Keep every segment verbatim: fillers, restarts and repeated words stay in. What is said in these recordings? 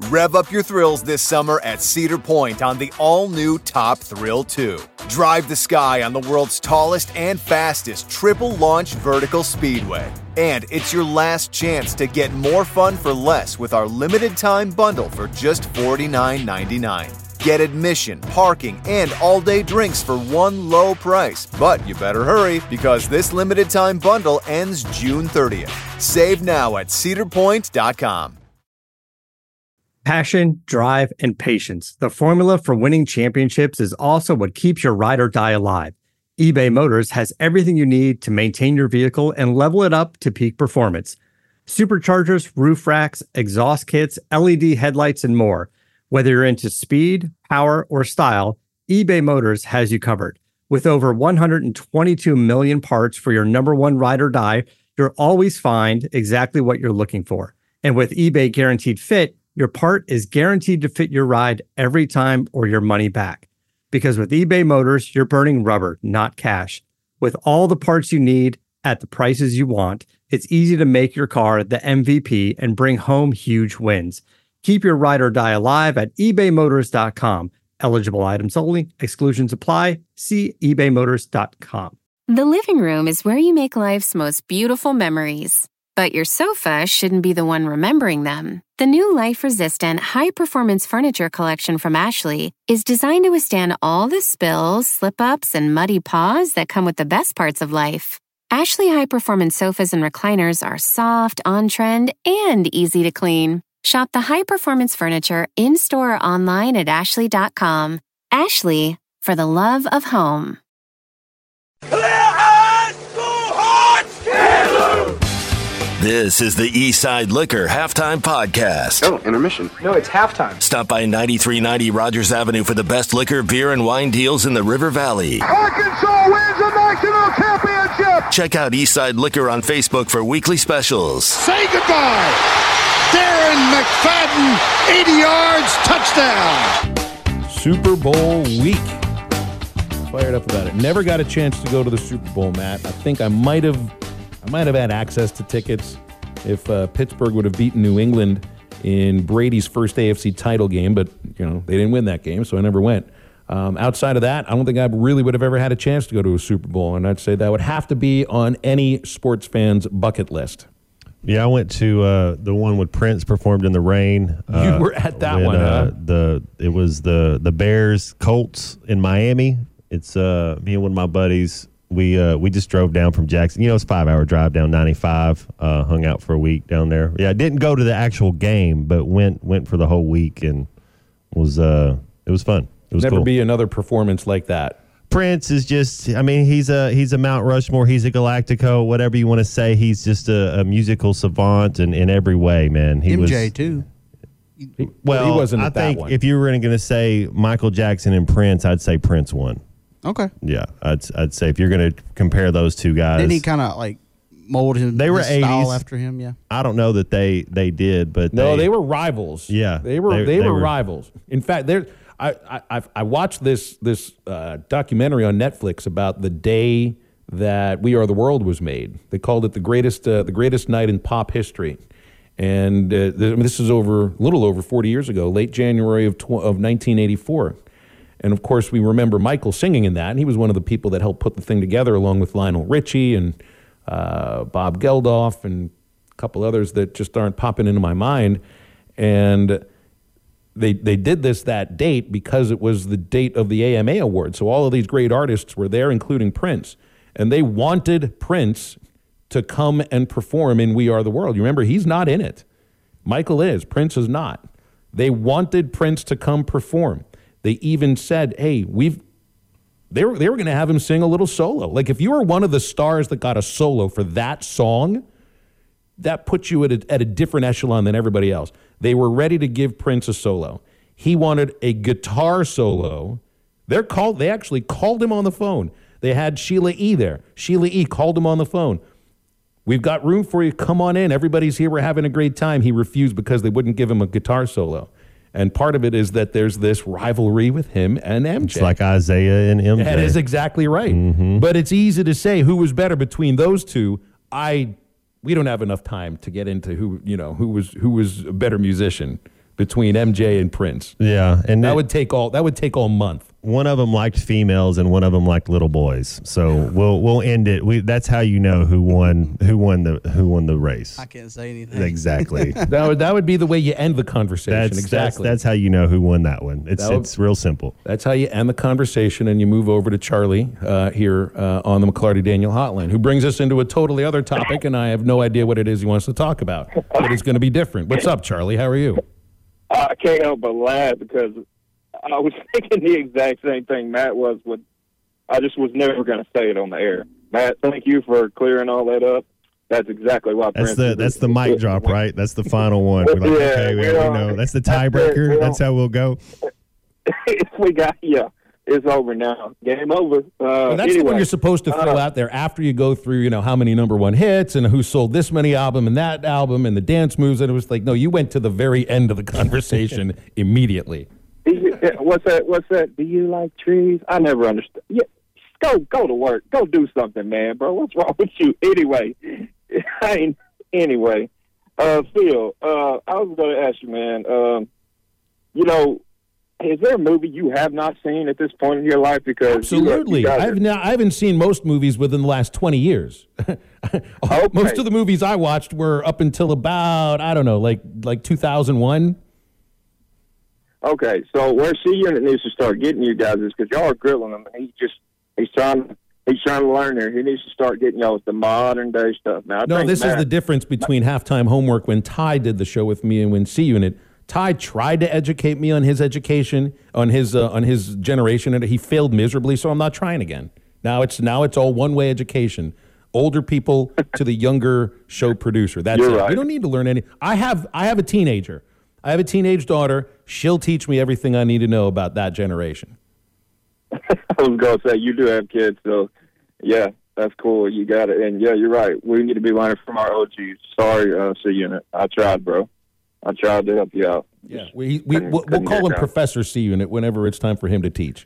Rev up your thrills this summer at Cedar Point on the all-new Top Thrill two. Drive the sky on the world's tallest and fastest triple-launch vertical speedway. And it's your last chance to get more fun for less with our limited-time bundle for just forty-nine ninety-nine. Get admission, parking, and all-day drinks for one low price. But you better hurry, because this limited-time bundle ends June thirtieth. Save now at cedar point dot com. Passion, drive, and patience. The formula for winning championships is also what keeps your ride or die alive. eBay Motors has everything you need to maintain your vehicle and level it up to peak performance. Superchargers, roof racks, exhaust kits, L E D headlights, and more. Whether you're into speed, power, or style, eBay Motors has you covered. With over one hundred twenty-two million parts for your number one ride or die, you'll always find exactly what you're looking for. And with eBay Guaranteed Fit, your part is guaranteed to fit your ride every time or your money back. Because with eBay Motors, you're burning rubber, not cash. With all the parts you need at the prices you want, it's easy to make your car the M V P and bring home huge wins. Keep your ride or die alive at ebay motors dot com. Eligible items only. Exclusions apply. See ebay motors dot com. The living room is where you make life's most beautiful memories. But your sofa shouldn't be the one remembering them. The new life-resistant, high-performance furniture collection from Ashley is designed to withstand all the spills, slip-ups, and muddy paws that come with the best parts of life. Ashley high-performance sofas and recliners are soft, on-trend, and easy to clean. Shop the high-performance furniture in-store or online at ashley dot com. Ashley, for the love of home. This is the Eastside Liquor Halftime Podcast. Oh, intermission. No, it's halftime. Stop by ninety-three ninety Rogers Avenue for the best liquor, beer, and wine deals in the River Valley. Arkansas wins the national championship. Check out Eastside Liquor on Facebook for weekly specials. Say goodbye. Darren McFadden, eighty yards, touchdown. Super Bowl week. Fired up about it. Never got a chance to go to the Super Bowl, Matt. I think I might have I might have had access to tickets if uh, Pittsburgh would have beaten New England in Brady's first A F C title game, but you know they didn't win that game, so I never went. Um, outside of that, I don't think I really would have ever had a chance to go to a Super Bowl, and I'd say that would have to be on any sports fan's bucket list. Yeah, I went to uh, the one with Prince performed in the rain. You uh, were at that when, one, uh, huh? The it was the the Bears Colts in Miami. It's uh, me and one of my buddies. We uh, we just drove down from Jackson. You know, it's a five-hour drive down ninety-five. Uh, hung out for a week down there. Yeah, I didn't go to the actual game, but went went for the whole week and was uh, it was fun. It was Never cool. be another performance like that. Prince is just, I mean, he's a he's a Mount Rushmore. He's a Galactico, whatever you want to say. He's just a, a musical savant in, in every way, man. He M J, was, too. He, well, he wasn't I at that think one. if you were going to say Michael Jackson and Prince, I'd say Prince won. Okay. Yeah, I'd I'd say if you're going to compare those two guys. Didn't he kind of like mold him? They were his style eighties. after him, yeah. I don't know that they, they did, but No, they, they were rivals. Yeah, they were. they- They, they were, were- rivals. In fact, there. I I I've- I watched this this uh, documentary on Netflix about the day that We Are the World was made. They called it the greatest uh, the greatest night in pop history, and uh, th- this is over a little over forty years ago, late January of tw- of nineteen eighty-four. And of course, we remember Michael singing in that, and he was one of the people that helped put the thing together, along with Lionel Richie and uh, Bob Geldof and a couple others that just aren't popping into my mind. And they they did this that date because it was the date of the A M A Award. So all of these great artists were there, including Prince, and they wanted Prince to come and perform in We Are the World. You remember, he's not in it. Michael is. Prince is not. They wanted Prince to come perform. They even said, hey, we've, they were, they were going to have him sing a little solo. Like, if you were one of the stars that got a solo for that song, that puts you at a, at a different echelon than everybody else. They were ready to give Prince a solo. He wanted a guitar solo. They're called, they actually called him on the phone. They had Sheila E. there. Sheila E. called him on the phone. We've got room for you. Come on in. Everybody's here. We're having a great time. He refused because they wouldn't give him a guitar solo. And part of it is that there's this rivalry with him and M J. It's like Isaiah and M J. That is exactly right. Mm-hmm. But it's easy to say who was better between those two. I we don't have enough time to get into who, you know, who was who was a better musician between M J and Prince. Yeah, and that it, would take all that would take all month. One of them liked females, and one of them liked little boys. So we'll we'll end it. We that's how you know who won who won the who won the race. I can't say anything. Exactly. that would that would be the way you end the conversation. That's, exactly. That's, that's how you know who won that one. It's That would- it's real simple. That's how you end the conversation, and you move over to Charlie uh, here uh, on the McClarty Daniel Hotline, who brings us into a totally other topic, and I have no idea what it is he wants to talk about, but it's going to be different. What's up, Charlie? How are you? I can't help but laugh because I was thinking the exact same thing Matt was. With I just was never going to say it on the air. Matt, thank you for clearing all that up. That's exactly why. That's Prince the is- that's the mic drop, right? That's the final one. We're like, Yeah, okay, we, we we don't- know. That's the that's it. tiebreaker. We That's don't- how we'll go. we got yeah. It's over now. Game over. Uh, Well, that's anyway, the one you're supposed to throw uh, out there after you go through, you know, how many number one hits and who sold this many album and that album and the dance moves. And it was like, no, you went to the very end of the conversation immediately. do you- What's that? What's that? Do you like trees? I never understood. Yeah, go go to work. Go do something, man, bro. What's wrong with you? Anyway, I mean, anyway, uh, Phil, uh, I was going to ask you, man. Um, you know, is there a movie you have not seen at this point in your life? Because Absolutely. you, you guys I've are- now, I haven't seen most movies within the last twenty years. Most of the movies I watched were up until about, I don't know, like like two thousand one. Okay, so where C Unit needs to start getting you guys is because y'all are grilling him. He just he's trying he's trying to learn there. He needs to start getting y'all with the modern day stuff. Now, I No, think this is Matt- the difference between Halftime Homework when Ty did the show with me and when C Unit. Ty tried to educate me on his education, on his uh, on his generation, and he failed miserably. So I'm not trying again. Now it's now it's all one way education. Older people to the younger show producer. That's You're it. right. You don't need to learn any. I have I have a teenager. I have a teenage daughter. She'll teach me everything I need to know about that generation. I was going to say, you do have kids, so yeah, that's cool. You got it. And yeah, you're right. We need to be learning from our O Gs. Sorry, uh, C Unit. I tried, bro. I tried to help you out. Yeah, we, we, Couldn't- we'll, we'll couldn't call get him down. Professor C Unit whenever it's time for him to teach.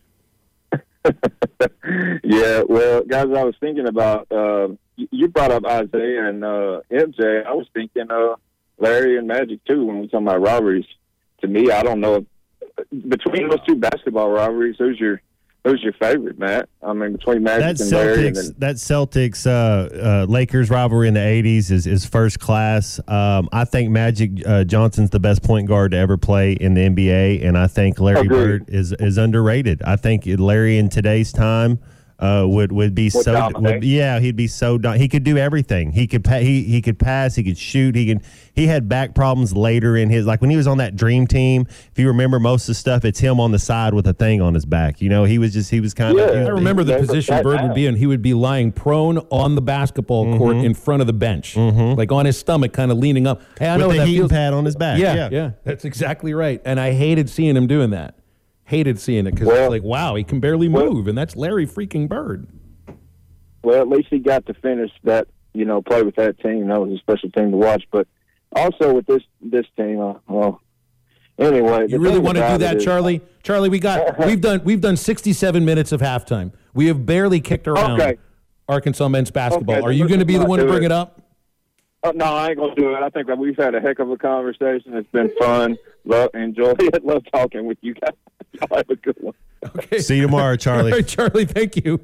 Yeah, well, guys, I was thinking about, uh, you- you brought up Isaiah and uh, M J. I was thinking uh, Larry and Magic, too, when we talking about rivalries. To me, I don't know. If, between those two basketball rivalries, who's your who's your favorite, Matt? I mean, between Magic That and Larry. And Celtics, then, that Celtics uh, uh, Lakers rivalry in the eighties is, is first class. Um, I think Magic uh, Johnson's the best point guard to ever play in the N B A, and I think Larry Agreed. Bird is is underrated. I think Larry in today's time uh, would would be Would so dominate. would, yeah he'd be so dom- he could do everything. He could pa- he he could pass. He could shoot. He could he had back problems later in his like when he was on that Dream Team. If you remember most of the stuff, it's him on the side with a thing on his back. You know, he was just he was kind of. Yeah. I remember the Never position sat Bird down. would be in. He would be lying prone on the basketball court in front of the bench, like on his stomach, kind of leaning up. Hey, I know with what the that heating feels. pad on his back. Yeah, yeah, that's exactly right. And I hated seeing him doing that. Hated seeing it because Well- it's like, wow, he can barely well- move, and that's Larry freaking Bird. well, at least he got to finish that, you know, play with that team. That was a special team to watch. But also with this this team, uh, well, anyway. You the really thing want to do about that, it is- Charlie? Charlie, we got we've done we've done sixty-seven minutes of halftime. We have barely kicked around Okay. Arkansas men's basketball. Okay, Are you let's going to be the not one to do bring it. it up? Uh, no, I ain't gonna do it. I think that we've had a heck of a conversation. It's been fun. Love, enjoy it. Love talking with you guys. Y'all have a good one. Okay. See you tomorrow, Charlie. All right, Charlie, thank you.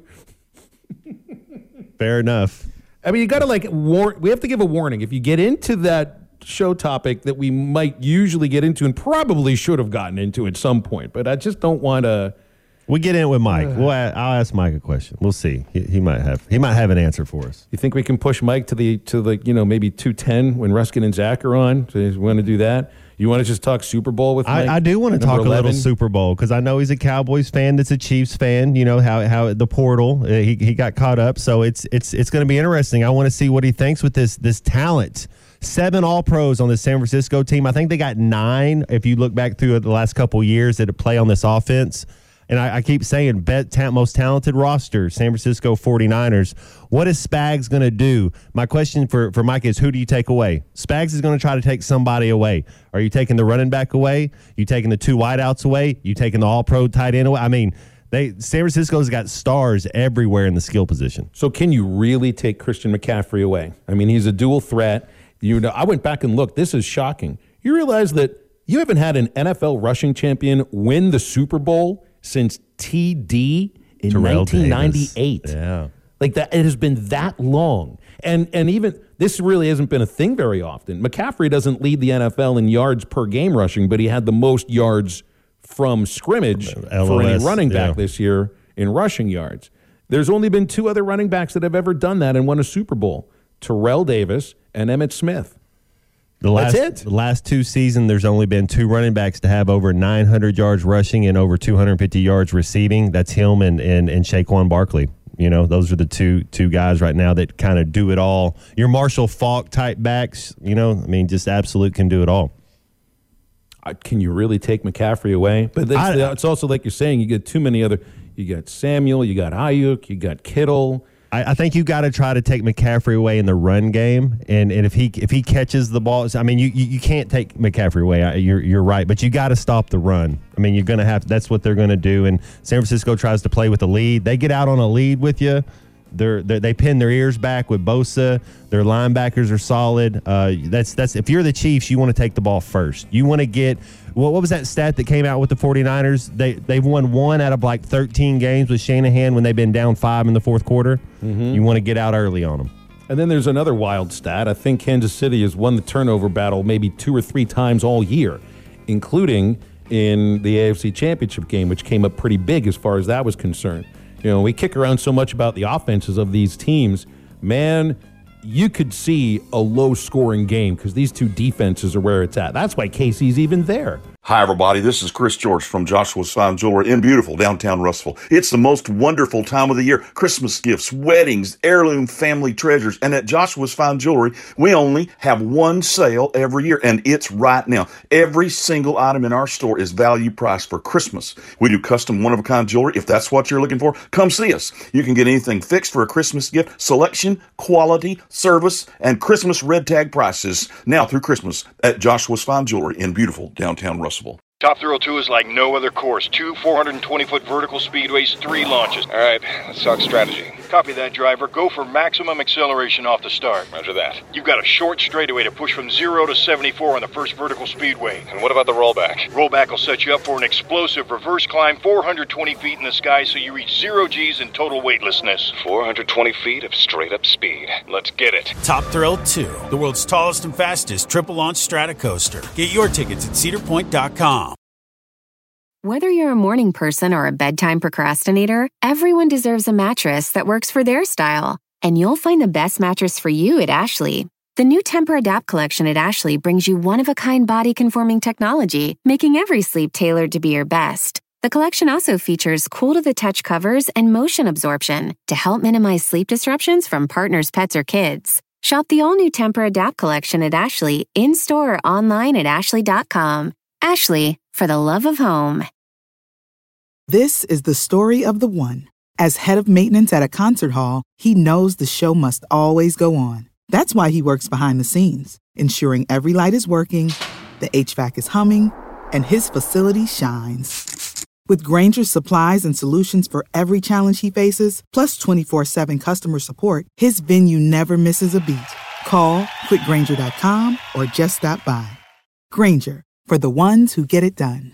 Fair enough. I mean, you got to like war. We have to give a warning if you get into that show topic that we might usually get into and probably should have gotten into at some point. But I just don't want to. We get in with Mike. We'll a- I'll ask Mike a question. We'll see. He, he might have he might have an answer for us. You think we can push Mike to the to the you know maybe two ten when Ruskin and Zach are on? So you want to do that? You want to just talk Super Bowl with Mike? I, I do want to Number talk a little eleven? Super Bowl because I know he's a Cowboys fan. That's a Chiefs fan. You know how how the portal uh, he he got caught up. So it's it's it's going to be interesting. I want to see what he thinks with this this talent. Seven All Pros on the San Francisco team. I think they got nine. If you look back through the last couple of years that play on this offense. And I, I keep saying, bet ta- most talented roster, San Francisco forty-niners. What is Spags going to do? My question for, for Mike is, who do you take away? Spags is going to try to take somebody away. Are you taking the running back away? You taking the two wideouts away? You taking the all-pro tight end away? I mean, they San Francisco's got stars everywhere in the skill position. So can you really take Christian McCaffrey away? I mean, he's a dual threat. You know, I went back and looked. This is shocking. You realize that You haven't had an N F L rushing champion win the Super Bowl since T D in Terrell nineteen ninety-eight. Davis. Yeah. Like that, it has been that long. And and even this really hasn't been a thing very often. McCaffrey doesn't lead the N F L in yards per game rushing, but he had the most yards from scrimmage L O S, for any running back yeah. this year in rushing yards. There's only been two other running backs that have ever done that and won a Super Bowl, Terrell Davis and Emmitt Smith. The last, That's it. The last two seasons, there's only been two running backs to have over nine hundred yards rushing and over two hundred fifty yards receiving. That's him and, and, and Saquon Barkley. You know, those are the two two guys right now that kind of do it all. Your Marshall Faulk type backs, you know, I mean, just absolute can do it all. Uh, can you really take McCaffrey away? But that's, I- it's also like you're saying, you get too many other. You got Samuel, you got Ayuk, you got Kittle. I, I think you got to try to take McCaffrey away in the run game, and, and if he if he catches the ball, I mean, you, you, you can't take McCaffrey away. I, you're you're right, but you got to stop the run. I mean, you're gonna have. That's what they're gonna do. And San Francisco tries to play with a lead. They get out on a lead with you. They're, they're they pin their ears back with Bosa. Their linebackers are solid. Uh, that's that's if you're the Chiefs, you want to take the ball first. You want to get. Well, what was that stat that came out with the 49ers? They, they've won one out of like thirteen games with Shanahan when they've been down five in the fourth quarter. Mm-hmm. You want to get out early on them. And then there's another wild stat. I think Kansas City has won the turnover battle maybe two or three times all year, including in the A F C Championship game, which came up pretty big as far as that was concerned. You know, we kick around so much about the offenses of these teams. Man, you could see a low-scoring game because these two defenses are where it's at. That's why K C's even there. Hi, everybody. This is Chris George from Joshua's Fine Jewelry in beautiful downtown Russellville. It's the most wonderful time of the year. Christmas gifts, weddings, heirloom family treasures. And at Joshua's Fine Jewelry, we only have one sale every year, and it's right now. Every single item in our store is value priced for Christmas. We do custom one-of-a-kind jewelry. If that's what you're looking for, come see us. You can get anything fixed for a Christmas gift. Selection, quality, service, and Christmas red tag prices now through Christmas at Joshua's Fine Jewelry in beautiful downtown Russellville. Top Thrill two is like no other course. Two four hundred twenty foot vertical speedways, three launches. All right, let's talk strategy. Copy that, driver. Go for maximum acceleration off the start. Roger that. You've got a short straightaway to push from zero to seventy-four on the first vertical speedway. And what about the rollback? Rollback will set you up for an explosive reverse climb four hundred twenty feet in the sky so you reach zero G's in total weightlessness. four hundred twenty feet of straight-up speed. Let's get it. Top Thrill two, the world's tallest and fastest triple-launch strata coaster. Get your tickets at cedar point dot com. Whether you're a morning person or a bedtime procrastinator, everyone deserves a mattress that works for their style. And you'll find the best mattress for you at Ashley. The new Temper-Adapt collection at Ashley brings you one-of-a-kind body-conforming technology, making every sleep tailored to be your best. The collection also features cool-to-the-touch covers and motion absorption to help minimize sleep disruptions from partners, pets, or kids. Shop the all-new Temper-Adapt collection at Ashley, in-store or online at ashley dot com. Ashley, for the love of home. This is the story of the one. As head of maintenance at a concert hall, he knows the show must always go on. That's why he works behind the scenes, ensuring every light is working, the H V A C is humming, and his facility shines. With Grainger's supplies and solutions for every challenge he faces, plus twenty-four seven customer support, his venue never misses a beat. Call quick grainger dot com or just stop by. Grainger, for the ones who get it done.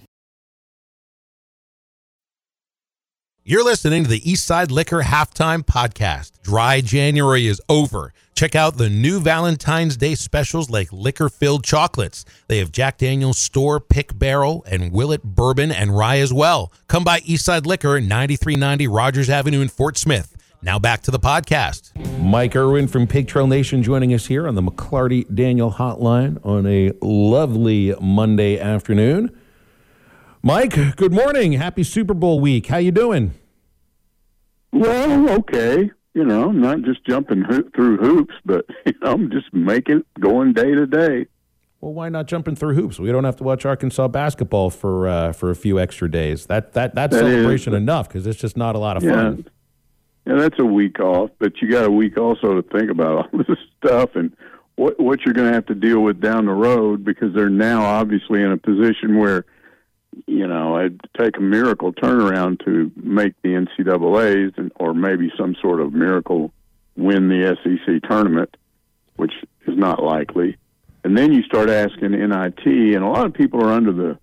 You're listening to the Eastside Liquor Halftime Podcast. Dry January is over. Check out the new Valentine's Day specials like liquor-filled chocolates. They have Jack Daniel's Store Pick Barrel and Willet Bourbon and Rye as well. Come by Eastside Liquor, ninety-three ninety Rogers Avenue in Fort Smith. Now back to the podcast. Mike Irwin from Pig Trail Nation joining us here on the McClarty Daniel Hotline on a lovely Monday afternoon. Mike, good morning. Happy Super Bowl week. How you doing? Well, okay. You know, not just jumping ho- through hoops, but you know, I'm just making going day to day. Well, why not jumping through hoops? We don't have to watch Arkansas basketball for uh, for a few extra days. That that that's that celebration is, enough because it's just not a lot of yeah, fun. Yeah, that's a week off, but you got a week also to think about all this stuff and what what you're going to have to deal with down the road because they're now obviously in a position where, you know, it'd take a miracle turnaround to make the N C double A's and, or maybe some sort of miracle win the S E C tournament, which is not likely. And then you start asking N I T, and a lot of people are under the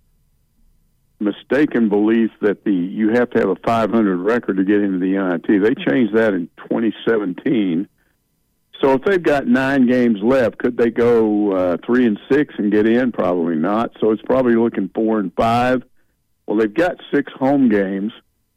mistaken belief that the you have to have a five hundred record to get into the N I T. They changed that in twenty seventeen. So if they've got nine games left, could they go uh, three and six and get in? Probably not. So it's probably looking four and five. Well, they've got six home games,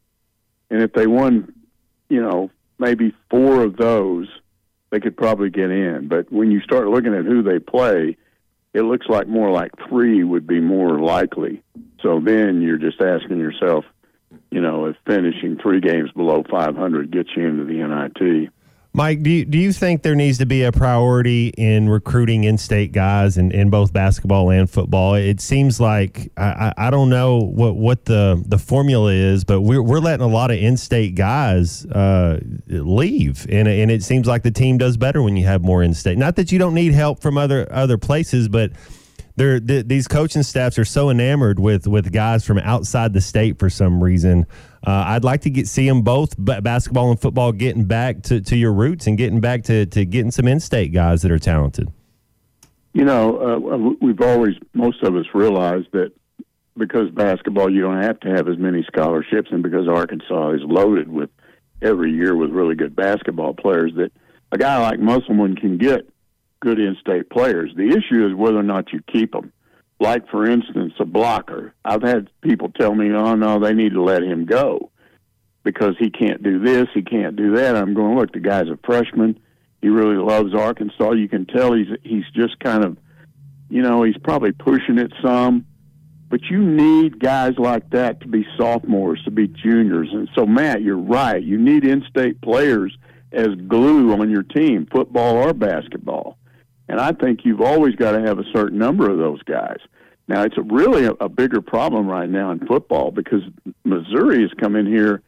and if they won, you know, maybe four of those, they could probably get in. But when you start looking at who they play, it looks like more like three would be more likely. So then you're just asking yourself, you know, if finishing three games below five hundred gets you into the N I T. Mike, do you, do you think there needs to be a priority in recruiting in-state guys in, in both basketball and football? It seems like, I, I don't know what, what the, the formula is, but we're, we're letting a lot of in-state guys uh, leave, and, and it seems like the team does better when you have more in-state. Not that you don't need help from other other places, but they're, th- these coaching staffs are so enamored with, with guys from outside the state for some reason. Uh, I'd like to get see them both, b- basketball and football, getting back to, to your roots and getting back to, to getting some in-state guys that are talented. You know, uh, we've always, most of us realized that because basketball, you don't have to have as many scholarships, and because Arkansas is loaded with every year with really good basketball players, that a guy like Musselman can get good in-state players. The issue is whether or not you keep them. Like, for instance, a blocker. I've had people tell me, oh, no, they need to let him go because he can't do this, he can't do that. I'm going, look, the guy's a freshman. He really loves Arkansas. You can tell he's he's just kind of, you know, he's probably pushing it some. But you need guys like that to be sophomores, to be juniors. And so, Matt, you're right. You need in-state players as glue on your team, football or basketball. And I think you've always got to have a certain number of those guys. Now, it's a really a, a bigger problem right now in football because Missouri has come in here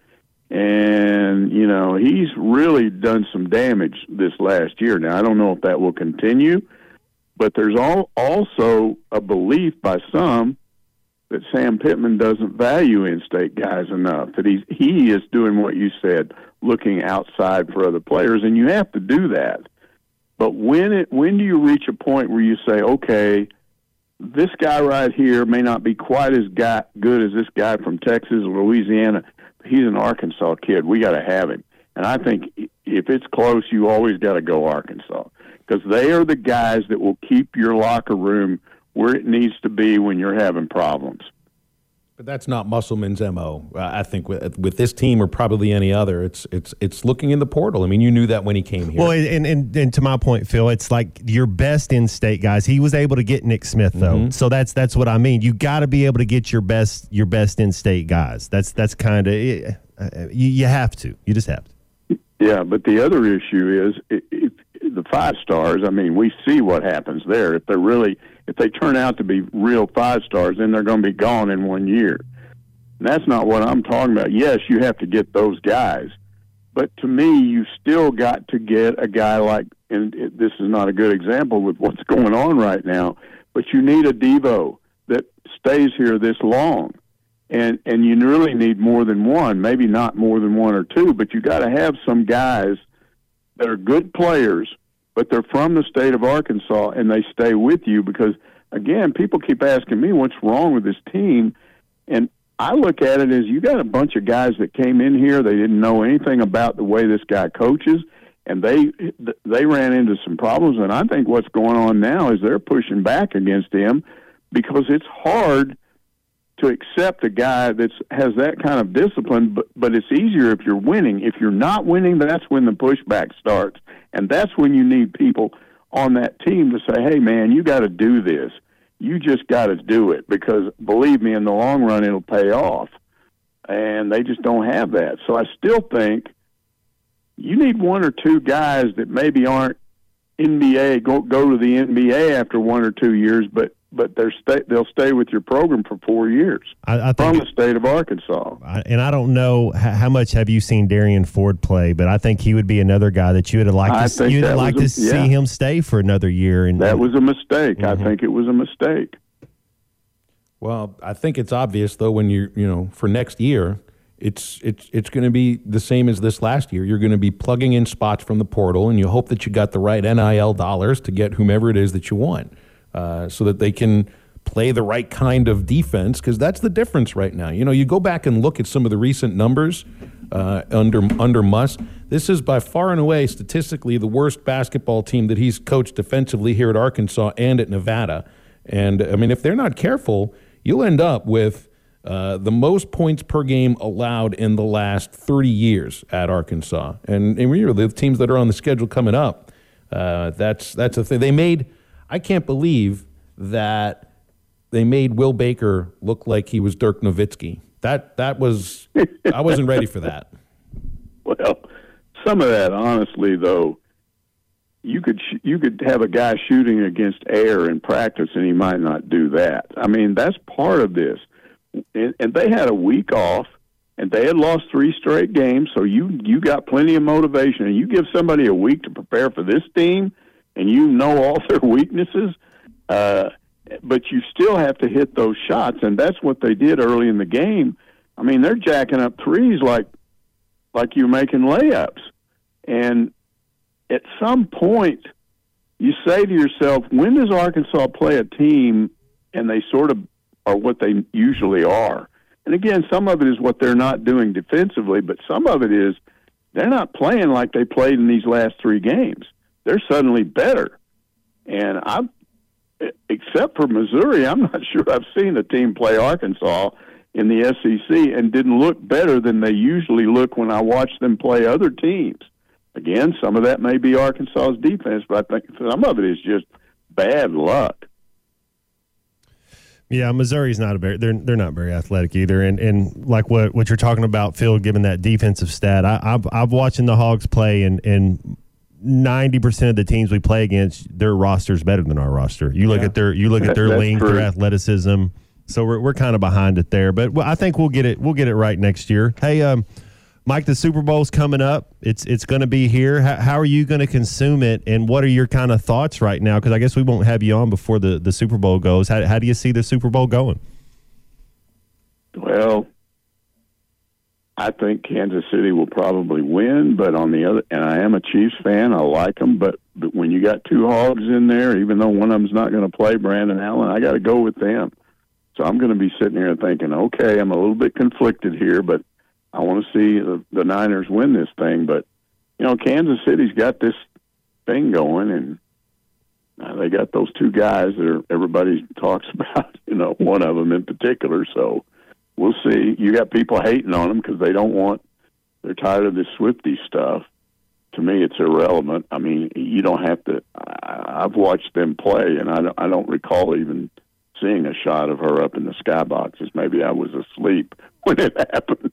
and, you know, he's really done some damage this last year. Now, I don't know if that will continue, but there's all, also a belief by some that Sam Pittman doesn't value in-state guys enough, that he's, he is doing what you said, looking outside for other players, and you have to do that. But when it when do you reach a point where you say, okay, this guy right here may not be quite as guy, good as this guy from Texas or Louisiana. He's an Arkansas kid. We got to have him. And I think if it's close, you always got to go Arkansas because they are the guys that will keep your locker room where it needs to be when you're having problems. But that's not Musselman's M O. Uh, I think with, with this team or probably any other, it's it's it's looking in the portal. I mean, you knew that when he came here. Well, and and, and to my point, Phil, it's like your best in-state guys. He was able to get Nick Smith though, mm-hmm. so that's that's what I mean. You got to be able to get your best your best in-state guys. That's that's kind of uh, you, you have to. You just have to. Yeah, but the other issue is it, it, the five stars. I mean, we see what happens there. If they're really If they turn out to be real five stars, then they're going to be gone in one year. And that's not what I'm talking about. Yes, you have to get those guys. But to me, you still got to get a guy like, and it, this is not a good example with what's going on right now, but you need a Devo that stays here this long. And and you really need more than one, maybe not more than one or two, but you got to have some guys that are good players, but they're from the state of Arkansas, and they stay with you because, again, people keep asking me what's wrong with this team, and I look at it as you got a bunch of guys that came in here, they didn't know anything about the way this guy coaches, and they they ran into some problems, and I think what's going on now is they're pushing back against him because it's hard to accept a guy that has that kind of discipline, but, but it's easier if you're winning. If you're not winning, that's when the pushback starts. And that's when you need people on that team to say, hey, man, you got to do this. You just got to do it because, believe me, in the long run, it'll pay off. And they just don't have that. So I still think you need one or two guys that maybe aren't N B A, go, go to the N B A after one or two years, but but they're stay, they'll stay with your program for four years I, I from think, the state of Arkansas. And I don't know how, how much have you seen Darian Ford play, but I think he would be another guy that you would have liked to, you'd like to a, see yeah. him stay for another year. And that was a mistake. Mm-hmm. I think it was a mistake. Well, I think it's obvious though when you're you know for next year. It's it's it's going to be the same as this last year. You're going to be plugging in spots from the portal, and you hope that you got the right N I L dollars to get whomever it is that you want. uh, so that they can play the right kind of defense, because that's the difference right now. You know, you go back and look at some of the recent numbers uh, under under Muss. This is by far and away statistically the worst basketball team that he's coached defensively here at Arkansas and at Nevada. And, I mean, if they're not careful, you'll end up with uh, the most points per game allowed in the last thirty years at Arkansas. And, and remember, the teams that are on the schedule coming up, uh, that's that's a thing. They made, I can't believe that they made Will Baker look like he was Dirk Nowitzki. That that was, I wasn't ready for that. Well, some of that, honestly, though, you could sh- you could have a guy shooting against air in practice, and he might not do that. I mean, that's part of this. And, and they had a week off, and they had lost three straight games, so you you got plenty of motivation. And you give somebody a week to prepare for this team, and you know all their weaknesses, uh, but you still have to hit those shots, and that's what they did early in the game. I mean, they're jacking up threes like like you're making layups. And at some point, you say to yourself, when does Arkansas play a team and they sort of are what they usually are? And again, some of it is what they're not doing defensively, but some of it is they're not playing like they played in these last three games. They're suddenly better. And I, except for Missouri, I'm not sure I've seen a team play Arkansas in the S E C and didn't look better than they usually look when I watch them play other teams. Again, some of that may be Arkansas's defense, but I think some of it is just bad luck. Yeah, Missouri's not a very they're they're not very athletic either, and and like what, what you're talking about, Phil, given that defensive stat, I, I've I've watching the Hogs play, and and ninety percent of the teams we play against, their roster's better than our roster. You look Yeah. at their you look at their That's length, true. their athleticism. So we're we're kind of behind it there, but well, I think we'll get it we'll get it right next year. Hey, um, Mike, the Super Bowl's coming up. It's it's going to be here. How, how are you going to consume it, and what are your kind of thoughts right now? Because I guess we won't have you on before the, the Super Bowl goes. How how do you see the Super Bowl going? Well, I think Kansas City will probably win, but on the other, and I am a Chiefs fan. I like them, but, but when you got two Hogs in there, even though one of them's not going to play, Brandon Allen, I got to go with them. So I'm going to be sitting here thinking, okay, I'm a little bit conflicted here, but I want to see the, the Niners win this thing. But, you know, Kansas City's got this thing going, and uh, they got those two guys that are, everybody talks about, you know, one of them in particular. So we'll see. You got people hating on them because they don't want, they're tired of this Swiftie stuff. To me, it's irrelevant. I mean, you don't have to, I, I've watched them play, and I don't, I don't recall even seeing a shot of her up in the skyboxes. Maybe I was asleep when it happened.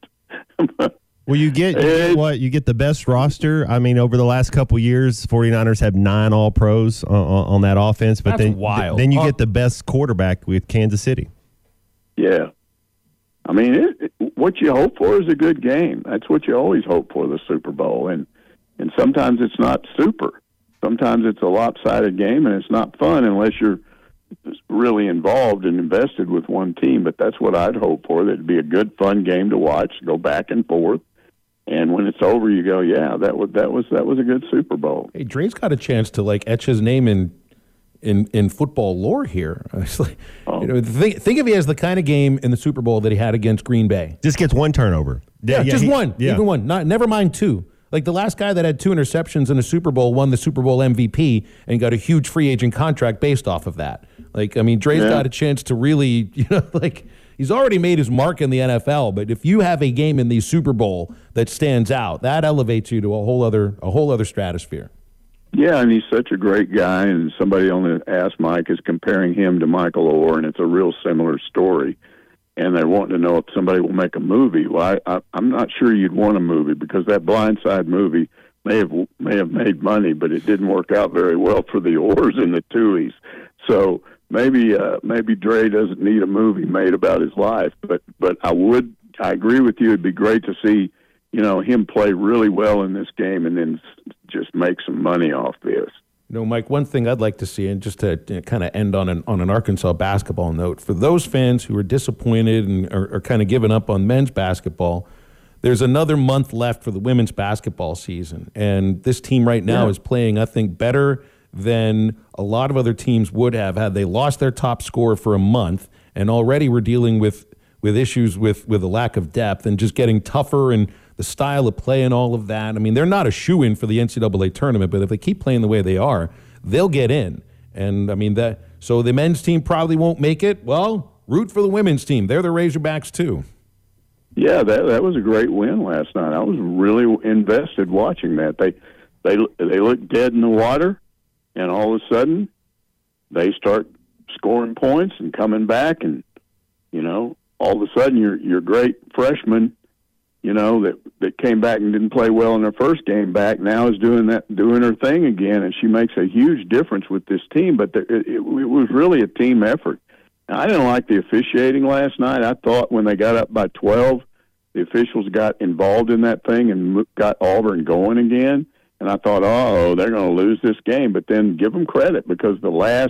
Well, you get, you get what? You get the best roster. I mean, over the last couple years, 49ers have nine All-Pros on, on, on that offense. But That's then, wild. then you Uh, get the best quarterback with Kansas City. Yeah. I mean, it, it, what you hope for is a good game. That's what you always hope for, the Super Bowl. And, and sometimes it's not super. Sometimes it's a lopsided game, and it's not fun unless you're really involved and invested with one team. But that's what I'd hope for. That it'd be a good, fun game to watch, go back and forth. And when it's over, you go, yeah, that was that was that was a good Super Bowl. Hey, Dre's got a chance to like etch his name in in, in football lore here. It's like, Oh. you know, think, think of it as the kind of game in the Super Bowl that he had against Green Bay. Just gets one turnover. Yeah, just he- one, yeah. even one. Not never mind two. Like the last guy that had two interceptions in a Super Bowl won the Super Bowl M V P and got a huge free agent contract based off of that. Like, I mean, Dre's Yeah. got a chance to really, you know, like he's already made his mark in the N F L. But if you have a game in the Super Bowl that stands out, that elevates you to a whole other, a whole other stratosphere. Yeah, and he's such a great guy. And somebody on the Ask Mike is comparing him to Michael Orr, and it's a real similar story. And they're wanting to know if somebody will make a movie. Well, I, I, I'm not sure you'd want a movie because that Blind Side movie may have may have made money, but it didn't work out very well for the Orrs and the Tuohys. So maybe uh, maybe Dre doesn't need a movie made about his life. But but I would I agree with you. It'd be great to see you know him play really well in this game and then s- just make some money off this. No, Mike, one thing I'd like to see, and just to, to kind of end on an on an Arkansas basketball note, for those fans who are disappointed and are, are kind of giving up on men's basketball, there's another month left for the women's basketball season. And this team right now Yeah. is playing, I think, better than a lot of other teams would have had they lost their top scorer for a month and already were dealing with, with issues with, with a lack of depth and just getting tougher and the style of play and all of that. I mean, they're not a shoo-in for the N C double A tournament, but if they keep playing the way they are, they'll get in. And, I mean, that so the men's team probably won't make it. Well, root for the women's team. They're the Razorbacks, too. Yeah, that that was a great win last night. I was really invested watching that. They they they looked dead in the water, and all of a sudden, they start scoring points and coming back, and you know, all of a sudden, your your great freshman, you know, that that came back and didn't play well in her first game back, now is doing that doing her thing again, and she makes a huge difference with this team. But the, it, it was really a team effort. Now, I didn't like the officiating last night. I thought when they got up by twelve, the officials got involved in that thing and got Auburn going again. And I thought, oh, they're going to lose this game. But then give them credit, because the last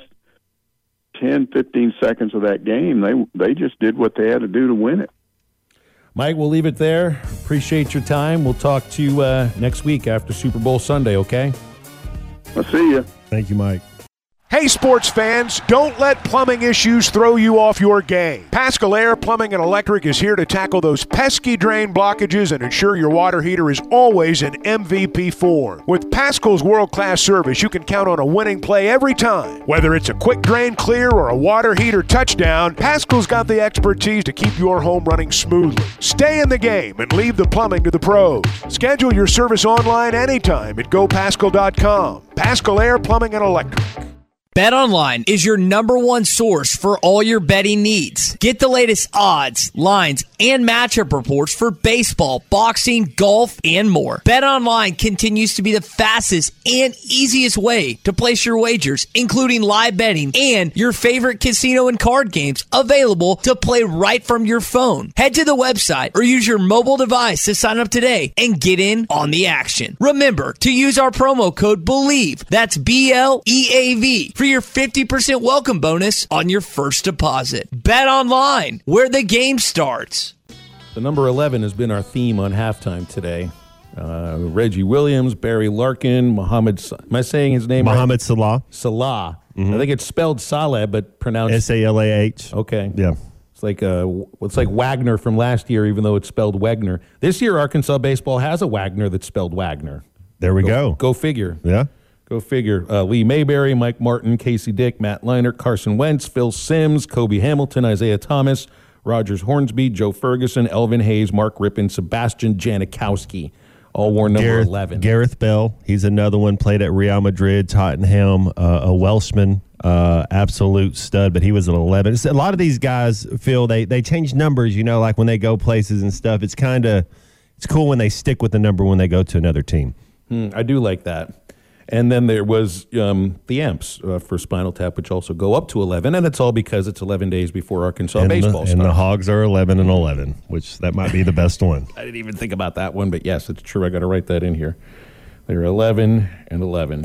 ten, fifteen seconds of that game, they they just did what they had to do to win it. Mike, we'll leave it there. Appreciate your time. We'll talk to you uh, next week after Super Bowl Sunday, okay? I'll see you. Thank you, Mike. Hey, sports fans, don't let plumbing issues throw you off your game. Paschal Air Plumbing and Electric is here to tackle those pesky drain blockages and ensure your water heater is always in M V P form. With Paschal's world-class service, you can count on a winning play every time. Whether it's a quick drain clear or a water heater touchdown, Paschal's got the expertise to keep your home running smoothly. Stay in the game and leave the plumbing to the pros. Schedule your service online anytime at go paschal dot com. Paschal Air Plumbing and Electric. BetOnline is your number one source for all your betting needs. Get the latest odds, lines, and matchup reports for baseball, boxing, golf, and more. BetOnline continues to be the fastest and easiest way to place your wagers, including live betting and your favorite casino and card games available to play right from your phone. Head to the website or use your mobile device to sign up today and get in on the action. Remember to use our promo code BELIEVE, that's B L E A V, for your fifty percent welcome bonus on your first deposit. Bet online, where the game starts. The number eleven has been our theme on halftime today. Uh, Reggie Williams, Barry Larkin, Muhammad. Am I saying his name Muhammad right? Salah. Salah. Mm-hmm. I think it's spelled Saleh, but pronounced S A L A H. Okay. Yeah. It's like uh, it's like Wagner from last year, even though it's spelled Wagner. This year, Arkansas baseball has a Wagner that's spelled Wagner. There we go. Go, go figure. Yeah. Go figure. Uh, Lee Mayberry, Mike Martin, Casey Dick, Matt Leinart, Carson Wentz, Phil Simms, Kobe Hamilton, Isaiah Thomas, Rogers Hornsby, Joe Ferguson, Elvin Hayes, Mark Rippon, Sebastian Janikowski, all wore number Gareth, eleven. Gareth Bell, he's another one, played at Real Madrid, Tottenham, uh, a Welshman, uh, absolute stud, but he was at eleven. It's, a lot of these guys feel they, they change numbers, you know, like when they go places and stuff. It's kind of, it's cool when they stick with the number when they go to another team. Hmm, I do like that. And then there was um, the Amps uh, for Spinal Tap, which also go up to eleven, and it's all because it's eleven days before Arkansas and baseball the, starts. And the Hogs are eleven and eleven, which that might be the best one. I didn't even think about that one, but yes, it's true. I got to write that in here. They're eleven and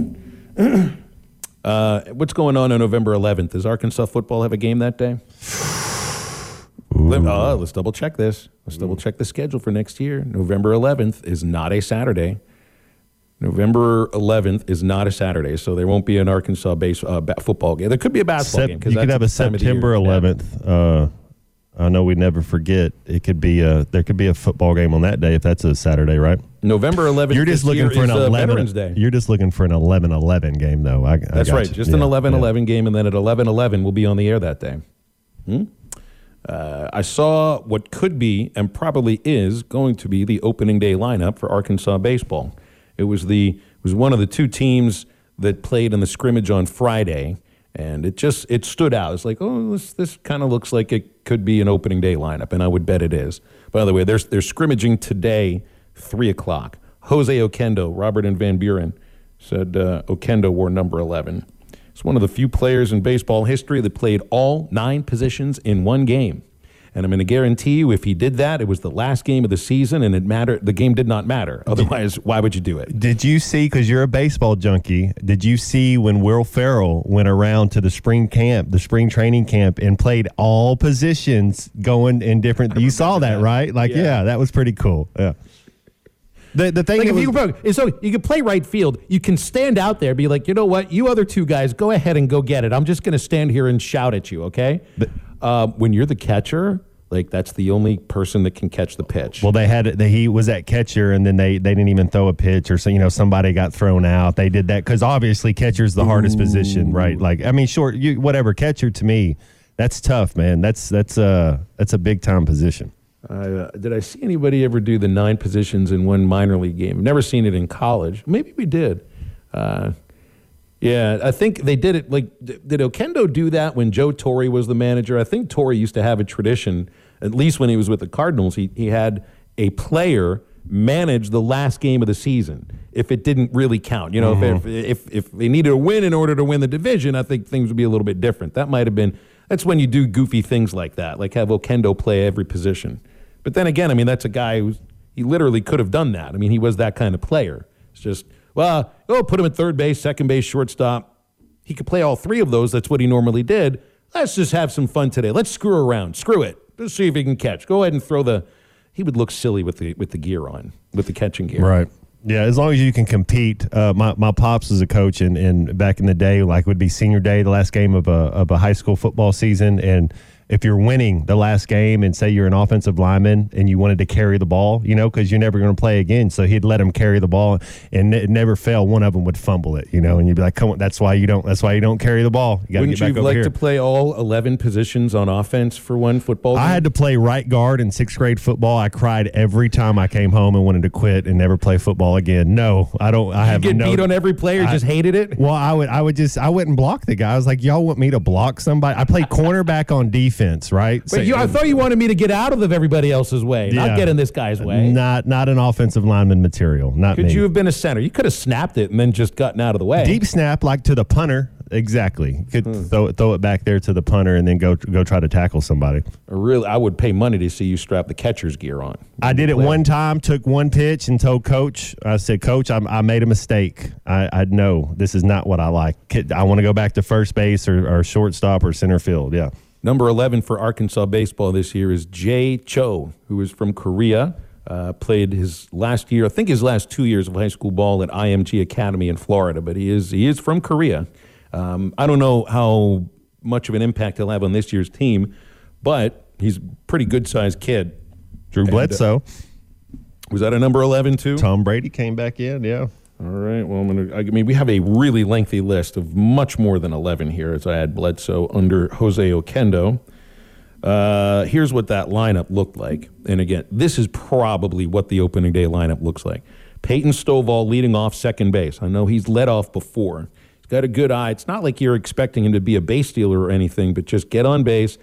eleven. uh, what's going on on November eleventh? Does Arkansas football have a game that day? Let, uh, let's double check this. Let's double check the schedule for next year. November eleventh is not a Saturday. November eleventh is not a Saturday, so there won't be an Arkansas base uh, ba- football game. There could be a basketball Sep- game. Cause you could have a September eleventh. Uh, I know we never forget. It could be a there could be a football game on that day if that's a Saturday, right? November eleventh. You're just looking for an uh, eleven. Veterans Day. You're just looking for an eleven eleven game, though. I, I That's got right. you. Just yeah, an eleven eleven yeah. game, and then at eleven eleven we'll be on the air that day. Hmm? Uh, I saw what could be and probably is going to be the opening day lineup for Arkansas baseball. It was the it was one of the two teams that played in the scrimmage on Friday, and it just it stood out. It's like, oh, this this kind of looks like it could be an opening day lineup, and I would bet it is. By the way, they're, they're scrimmaging today, three o'clock. Jose Oquendo, Robert and Van Buren said uh, Oquendo wore number eleven. He's one of the few players in baseball history that played all nine positions in one game. And I'm going to guarantee you, if he did that, it was the last game of the season, and it mattered. The game did not matter. Otherwise, why would you do it? Did you see, because you're a baseball junkie, did you see when Will Ferrell went around to the spring camp, the spring training camp, and played all positions going in different – you saw that, that. right? Like, yeah. yeah, that was pretty cool. Yeah. The the thing like that if was, you can, so you can play right field. You can stand out there, be like, you know what, you other two guys, go ahead and go get it. I'm just going to stand here and shout at you, okay? But, uh, when you're the catcher, like that's the only person that can catch the pitch. Well, they had the, he was at catcher, and then they, they didn't even throw a pitch, or so you know somebody got thrown out. They did that because obviously catcher's the Ooh. hardest position, right? Like I mean, short, you whatever catcher to me, that's tough, man. That's that's a that's a big time position. Uh, did I see anybody ever do the nine positions in one minor league game? I've never seen it in college. Maybe we did. Uh, yeah, I think they did it. Like, did Oquendo do that when Joe Torre was the manager? I think Torre used to have a tradition, at least when he was with the Cardinals. He he had a player manage the last game of the season if it didn't really count. You know, mm-hmm. if, if if they needed a win in order to win the division, I think things would be a little bit different. That might have been. That's when you do goofy things like that, like have Oquendo play every position. But then again, I mean, that's a guy who he literally could have done that. I mean, he was that kind of player. It's just, well, oh, put him at third base, second base, shortstop. He could play all three of those. That's what he normally did. Let's just have some fun today. Let's screw around. Screw it. Let's see if he can catch. Go ahead and throw the – he would look silly with the with the gear on, with the catching gear. Right. Yeah, as long as you can compete. Uh, my, my pops was a coach, and, and back in the day, like it would be senior day, the last game of a of a high school football season, and – if you're winning the last game and say you're an offensive lineman and you wanted to carry the ball, you know, because you're never going to play again. So he'd let them carry the ball, and it never failed. One of them would fumble it, you know, and you'd be like, "Come on, that's why you don't. That's why you don't carry the ball. You got to get back over here." Wouldn't you like to play all eleven positions on offense for one football game? I had to play right guard in sixth grade football. I cried every time I came home and wanted to quit and never play football again. No, I don't. I you have get no, beat on every play or I, just hated it. Well, I would. I would just. I wouldn't block the guy. I was like, "Y'all want me to block somebody?" I played cornerback on defense, right? But so, you, I thought you wanted me to get out of everybody else's way, yeah. not get in this guy's way. Not not an offensive lineman material. Not Could me. you have been a center? You could have snapped it and then just gotten out of the way. Deep snap, like to the punter. Exactly. Could hmm. throw it throw it back there to the punter and then go go try to tackle somebody. Really, I would pay money to see you strap the catcher's gear on. I did it play. one time. Took one pitch and told Coach. I said, "Coach, I, I made a mistake. I, I know this is not what I like. I want to go back to first base or, or shortstop or center field." Yeah. Number eleven for Arkansas baseball this year is Jay Cho, who is from Korea. Uh, played his last year, I think his last two years of high school ball at I M G Academy in Florida, but he is he is from Korea. Um, I don't know how much of an impact he'll have on this year's team, but he's a pretty good-sized kid. Drew Bledsoe. And, uh, was that a number eleven too? Tom Brady came back in, yeah. All right. Well, I'm gonna. I mean, we have a really lengthy list of much more than eleven here, as I had Bledsoe under Jose Oquendo. Uh, here's what that lineup looked like. And again, this is probably what the opening day lineup looks like. Peyton Stovall leading off second base. I know he's led off before. He's got a good eye. It's not like you're expecting him to be a base stealer or anything, but just get on base.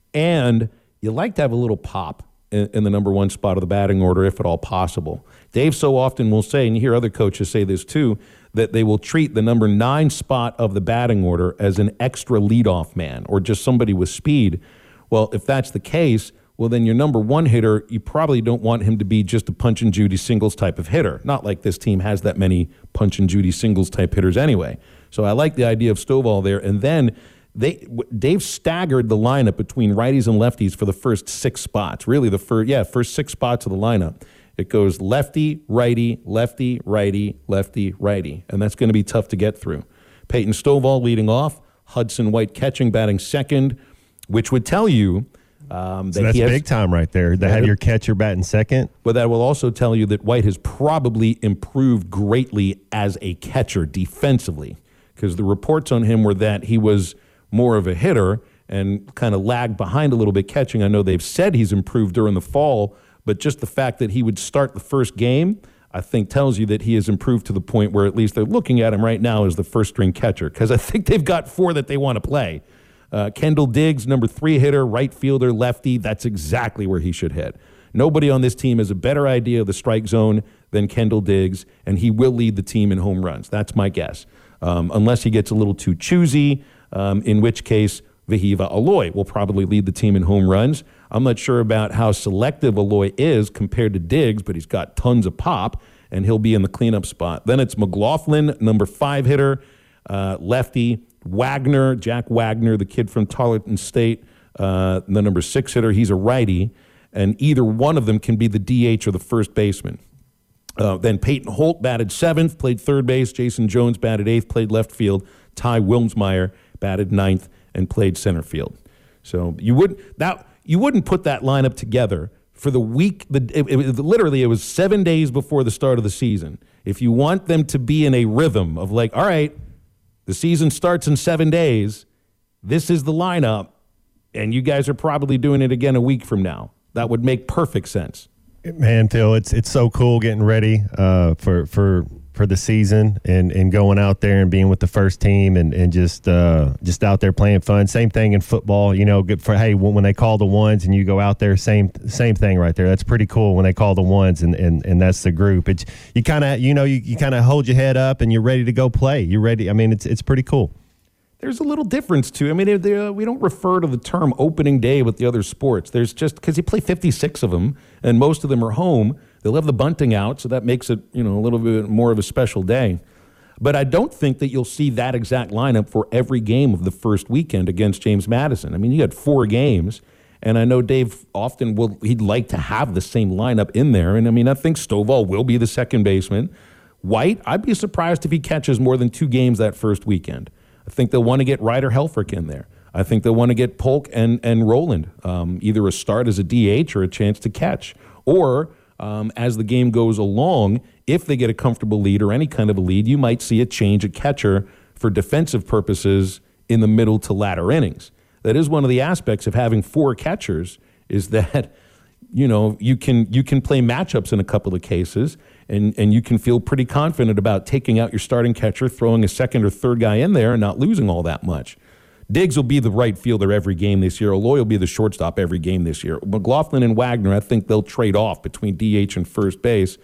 And you like to have a little pop in, in the number one spot of the batting order, if at all possible. Dave so often will say, and you hear other coaches say this too, that they will treat the number nine spot of the batting order as an extra leadoff man or just somebody with speed. Well, if that's the case, well, then your number one hitter, you probably don't want him to be just a punch and Judy singles type of hitter. Not like this team has that many punch and Judy singles type hitters anyway. So I like the idea of Stovall there. And then they Dave staggered the lineup between righties and lefties for the first six spots. Really, the first, yeah, first six spots of the lineup. It goes lefty, righty, lefty, righty, lefty, righty. And that's going to be tough to get through. Peyton Stovall leading off, Hudson White catching, batting second, which would tell you um, that so that's he has, big time right there. They have your catcher batting second. But that will also tell you that White has probably improved greatly as a catcher defensively, because the reports on him were that he was more of a hitter and kind of lagged behind a little bit catching. I know they've said he's improved during the fall, but just the fact that he would start the first game, I think tells you that he has improved to the point where at least they're looking at him right now as the first string catcher, because I think they've got four that they want to play. Uh, Kendall Diggs, number three hitter, right fielder, lefty. That's exactly where he should hit. Nobody on this team has a better idea of the strike zone than Kendall Diggs, and he will lead the team in home runs. That's my guess. Um, unless he gets a little too choosy, um, in which case Vahiva Aloy will probably lead the team in home runs. I'm not sure about how selective Aloy is compared to Diggs, but he's got tons of pop, and he'll be in the cleanup spot. Then it's McLaughlin, number five hitter, uh, lefty. Wagner, Jack Wagner, the kid from Tarleton State, uh, the number six hitter, he's a righty, and either one of them can be the D H or the first baseman. Uh, then Peyton Holt batted seventh, played third base. Jason Jones batted eighth, played left field. Ty Wilmsmeyer batted ninth and played center field. So you would that you wouldn't put that lineup together for the week. The it, it, literally it was seven days before the start of the season. If you want them to be in a rhythm of like, all right, the season starts in seven days. This is the lineup, and you guys are probably doing it again a week from now. That would make perfect sense. Man, Phil, it's it's so cool getting ready uh, for for for the season and, and going out there and being with the first team and and just uh, just out there playing fun. Same thing in football, you know. Good for hey when they call the ones and you go out there, same same thing right there. That's pretty cool when they call the ones and and, and that's the group. It's you kind of you know you, you kind of hold your head up and you're ready to go play. You're ready. I mean, it's it's pretty cool. There's a little difference, too. I mean, they, they, uh, we don't refer to the term opening day with the other sports. There's just, because you play fifty-six of them, and most of them are home, they'll have the bunting out, so that makes it, you know, a little bit more of a special day. But I don't think that you'll see that exact lineup for every game of the first weekend against James Madison. I mean, you had four games, and I know Dave often will, he'd like to have the same lineup in there, and I mean, I think Stovall will be the second baseman. White, I'd be surprised if he catches more than two games that first weekend. I think they'll want to get Ryder Helfrich in there. I think they'll want to get Polk and, and Roland, um, either a start as a D H or a chance to catch. Or um, as the game goes along, if they get a comfortable lead or any kind of a lead, you might see a change at catcher for defensive purposes in the middle to latter innings. That is one of the aspects of having four catchers is that, you know, you can you can play matchups in a couple of cases. And and you can feel pretty confident about taking out your starting catcher, throwing a second or third guy in there, and not losing all that much. Diggs will be the right fielder every game this year. Aloy will be the shortstop every game this year. McLaughlin and Wagner, I think they'll trade off between D H and first base.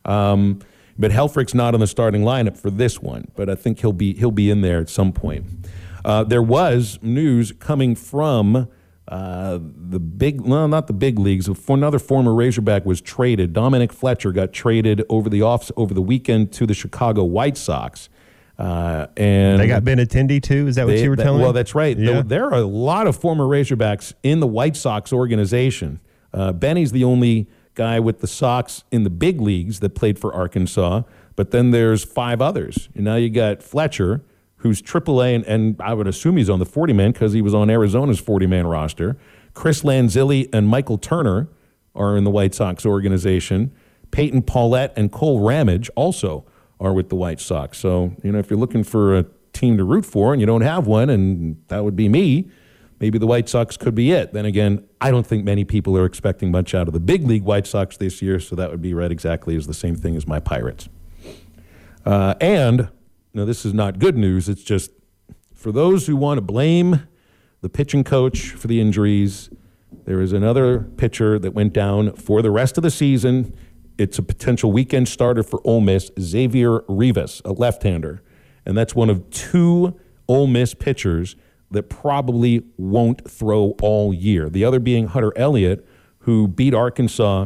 Um, but Helfrich's not on the starting lineup for this one, but I think he'll be he'll be in there at some point. Uh, there was news coming from Uh, the big, well, not the big leagues. Another former Razorback was traded. Dominic Fletcher got traded over the off over the weekend to the Chicago White Sox, uh, and they got Benintendi too. Is that what they, you were that, telling well, me? Well, that's right. Yeah. There, there are a lot of former Razorbacks in the White Sox organization. Uh, Benny's the only guy with the Sox in the big leagues that played for Arkansas, but then there's five others. And now you got Fletcher, who's triple A, and, and I would assume he's on the forty-man because he was on Arizona's forty-man roster. Chris Lanzilli and Michael Turner are in the White Sox organization. Peyton Paulette and Cole Ramage also are with the White Sox. So, you know, if you're looking for a team to root for and you don't have one, and that would be me, maybe the White Sox could be it. Then again, I don't think many people are expecting much out of the big league White Sox this year, so that would be read exactly as the same thing as my Pirates. Uh, and... Now, this is not good news. It's just for those who want to blame the pitching coach for the injuries, there is another pitcher that went down for the rest of the season. It's a potential weekend starter for Ole Miss, Xavier Rivas, a left-hander. And that's one of two Ole Miss pitchers that probably won't throw all year. The other being Hunter Elliott, who beat Arkansas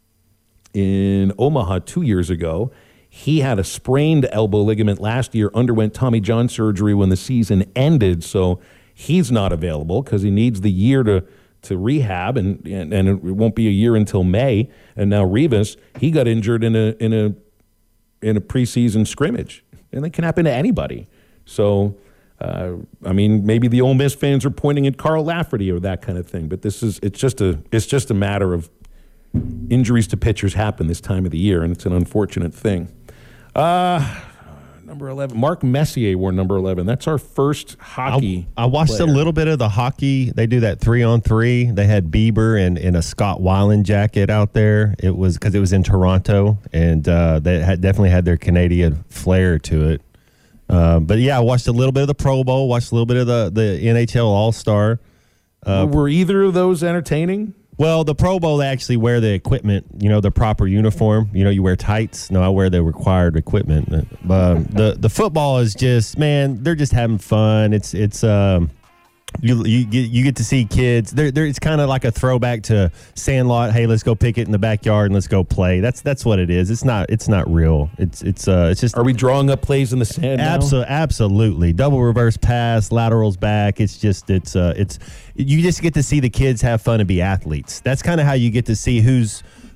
in Omaha two years ago. He had a sprained elbow ligament last year, underwent Tommy John surgery when the season ended, so he's not available because he needs the year to, to rehab, and, and and it won't be a year until May. And now Rivas, he got injured in a in a in a preseason scrimmage, and it can happen to anybody. So, uh, I mean, maybe the Ole Miss fans are pointing at Carl Lafferty or that kind of thing, but this is it's just a it's just a matter of injuries to pitchers happen this time of the year, and it's an unfortunate thing. Uh, number eleven, Mark Messier wore number eleven. That's our first hockey I, I watched player. a little bit of the hockey. They do that three on three. They had Bieber and in a Scott Weiland jacket out there. It was because it was in Toronto, and uh, they had definitely had their Canadian flair to it. Uh, but yeah, I watched a little bit of the Pro Bowl, watched a little bit of the, the N H L All-Star. Uh, Were either of those entertaining? Well, the Pro Bowl, they actually wear the equipment, you know, the proper uniform. You know, you wear tights. No, I wear the required equipment. But the the football is just, man, they're just having fun. It's it's um, you you get you get to see kids. They're, they're, it's kind of like a throwback to Sandlot. Hey, let's go pick it in the backyard and let's go play. That's that's what it is. It's not it's not real. It's it's uh it's just. Are we drawing up plays in the sand now? Absolutely, absolutely. Double reverse pass, laterals back. It's just it's uh it's. You just get to see the kids have fun and be athletes. That's kind of how you get to see who's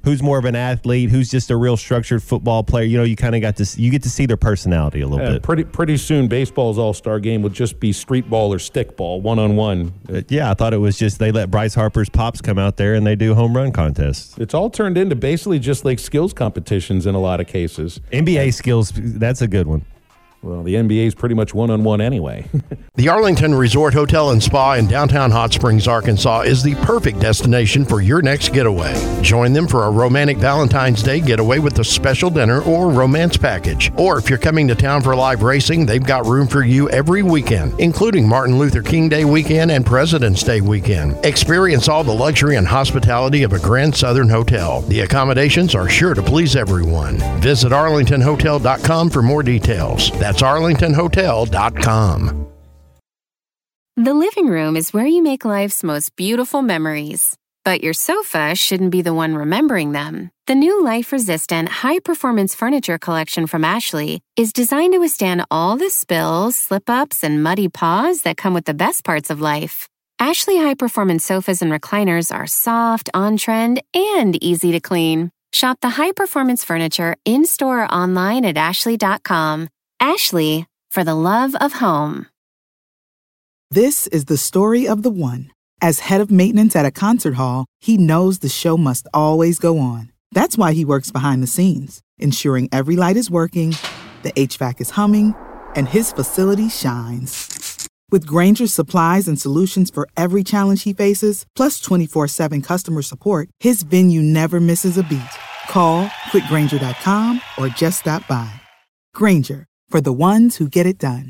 who's more of an athlete, who's just a real structured football player. You know, you kind of got to you get to see their personality a little yeah, bit. Pretty pretty soon, baseball's all-star game will just be street ball or stick ball, one-on-one. Uh, yeah, I thought it was just they let Bryce Harper's pops come out there and they do home run contests. It's all turned into basically just like skills competitions in a lot of cases. N B A skills, that's a good one. Well, the N B A is pretty much one-on-one anyway. The Arlington Resort Hotel and Spa in downtown Hot Springs, Arkansas is the perfect destination for your next getaway. Join them for a romantic Valentine's Day getaway with a special dinner or romance package. Or if you're coming to town for live racing, they've got room for you every weekend, including Martin Luther King Day weekend and President's Day weekend. Experience all the luxury and hospitality of a Grand Southern hotel. The accommodations are sure to please everyone. Visit arlington hotel dot com for more details. That's arlington hotel dot com. The living room is where you make life's most beautiful memories. But your sofa shouldn't be the one remembering them. The new life-resistant, high-performance furniture collection from Ashley is designed to withstand all the spills, slip-ups, and muddy paws that come with the best parts of life. Ashley high-performance sofas and recliners are soft, on-trend, and easy to clean. Shop the high-performance furniture in-store or online at ashley dot com. Ashley, for the love of home. This is the story of the one. As head of maintenance at a concert hall, he knows the show must always go on. That's why he works behind the scenes, ensuring every light is working, the H V A C is humming, and his facility shines. With Grainger's supplies and solutions for every challenge he faces, plus twenty-four seven customer support, his venue never misses a beat. Call quick grainger dot com or just stop by. Grainger, for the ones who get it done.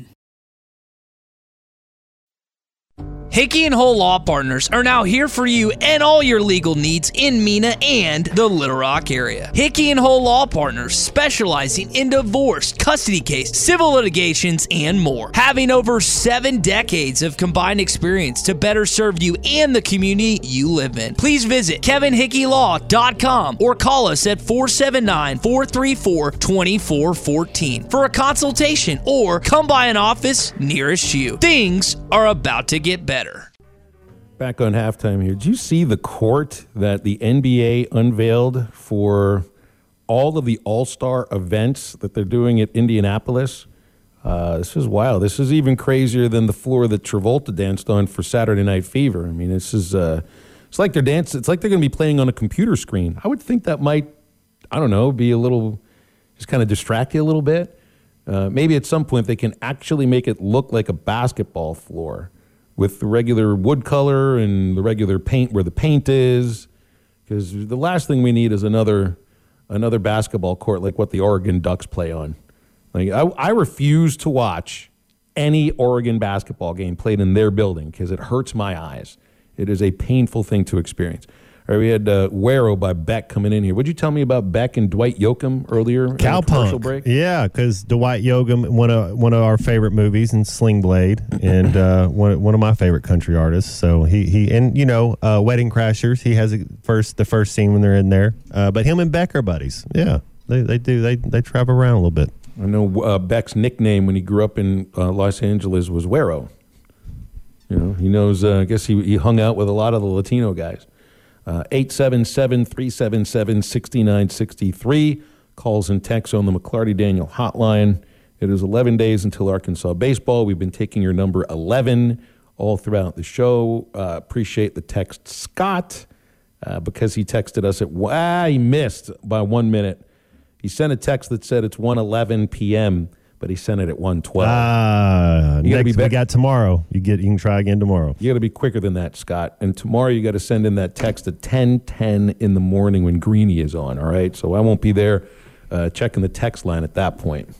Hickey and Hole Law Partners are now here for you and all your legal needs in Mena and the Little Rock area. Hickey and Hole Law Partners, specializing in divorce, custody case, civil litigations, and more. Having over seven decades of combined experience to better serve you and the community you live in. Please visit kevin hickey law dot com or call us at four seven nine, four three four, two four one four for a consultation or come by an office nearest you. Things are about to get better. Back on halftime here. Did you see the court that the N B A unveiled for all of the all-star events that they're doing at Indianapolis? Uh, this is wild. This is even crazier than the floor that Travolta danced on for Saturday Night Fever. I mean, this is uh, it's like they're dancing. It's like they're going to be playing on a computer screen. I would think that might, I don't know, be a little, just kind of distract you a little bit. Uh, maybe at some point they can actually make it look like a basketball floor, with the regular wood color and the regular paint where the paint is, because the last thing we need is another another basketball court like what the Oregon Ducks play on. Like I, I refuse to watch any Oregon basketball game played in their building because it hurts my eyes. It is a painful thing to experience. All right, we had uh, Wero by Beck coming in here. What'd you tell me about Beck and Dwight Yoakam earlier? Cowpunk. Break? Yeah, because Dwight Yoakam, one of one of our favorite movies, in Sling Blade, and uh, one one of my favorite country artists. So he he and you know, uh, Wedding Crashers. He has a first the first scene when they're in there. Uh, but him and Beck are buddies. Yeah, they they do they they travel around a little bit. I know uh, Beck's nickname when he grew up in uh, Los Angeles was Wero. You know, he knows. Uh, I guess he he hung out with a lot of the Latino guys. Uh, eight seven seven, three seven seven, six nine six three. Calls and texts on the McLarty Daniel hotline. It is eleven days until Arkansas baseball. We've been taking your number eleven all throughout the show. Uh, appreciate the text, Scott, uh, because he texted us at, ah, he missed by one minute. He sent a text that said it's one eleven p.m., but he sent it at one twelve. Ah, uh, next be we got tomorrow. You get you can try again tomorrow. You got to be quicker than that, Scott. And tomorrow you got to send in that text at ten ten in the morning when Greeny is on. All right, so I won't be there uh, checking the text line at that point.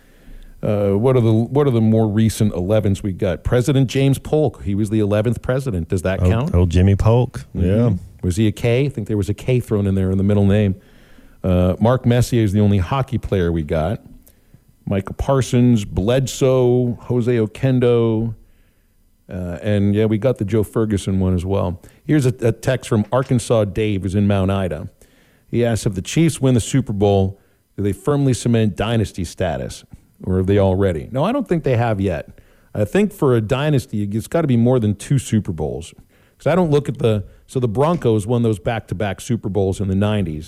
Uh, what are the what are the more recent elevens we got? President James Polk. He was the eleventh president. Does that oh, count? Oh, Jimmy Polk. Mm-hmm. Yeah. Was he a K? I think there was a K thrown in there in the middle name. Uh, Mark Messier is the only hockey player we got. Micah Parsons, Bledsoe, Jose Oquendo, uh, and yeah, we got the Joe Ferguson one as well. Here's a, a text from Arkansas Dave, who's in Mount Ida. He asks, if the Chiefs win the Super Bowl, do they firmly cement dynasty status, or have they already? No, I don't think they have yet. I think for a dynasty, it's got to be more than two Super Bowls. Because I don't look at the, so the Broncos won those back-to-back Super Bowls in the nineties.